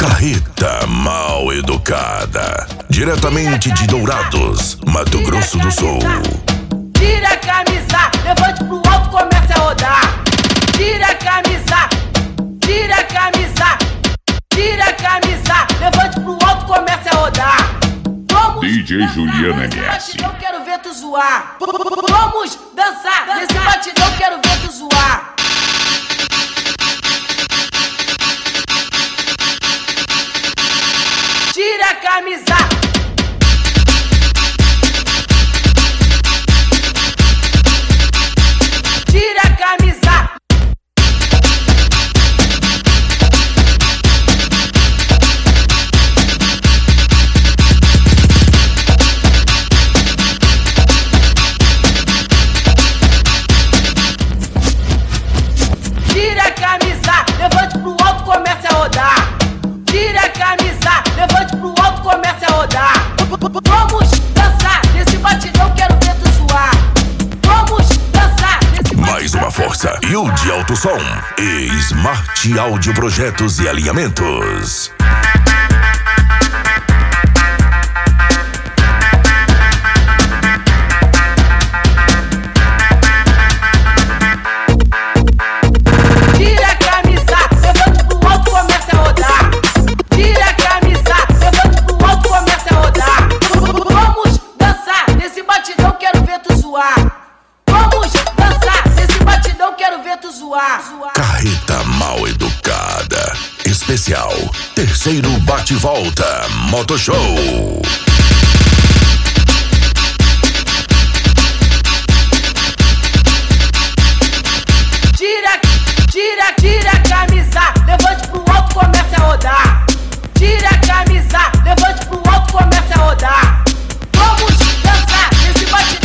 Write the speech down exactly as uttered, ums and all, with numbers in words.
Carreta Mal Educada, diretamente de Dourados, Mato Grosso do Sul. Tira a camisa, levante pro alto, comece a rodar. Tira a camisa, tira a camisa, tira a camisa, levante pro alto, comece a rodar. Vamos D J Juliana nesse M S. batidão, quero ver tu zoar. Vamos dançar, nesse batidão, quero ver tu zoar. Tira a camisa. Tira a camisa. Tira a camisa, levante pro alto, comece a rodar. Tira a camisa, levante pro alto, comece a rodar. Vamos dançar, nesse batidão quero ver tu suar. Vamos dançar, nesse batidão. Mais uma força, Yudi Alto Som e Smart Áudio Projetos e Alinhamentos. Tira a camisa, levante pro alto, comece a rodar. Tira a camisa, levante pro alto, comece a rodar. Vamos dançar, nesse batidão quero ver tu zoar. Vamos dançar, nesse batidão quero ver tu zoar. Carreta Mal Educada, especial, terceiro bate-volta, Moto Show. Tira, tira, tira a camisa, levante pro alto, comece a rodar. Tira a camisa, levante pro alto, comece a rodar. Vamos dançar, nesse batidão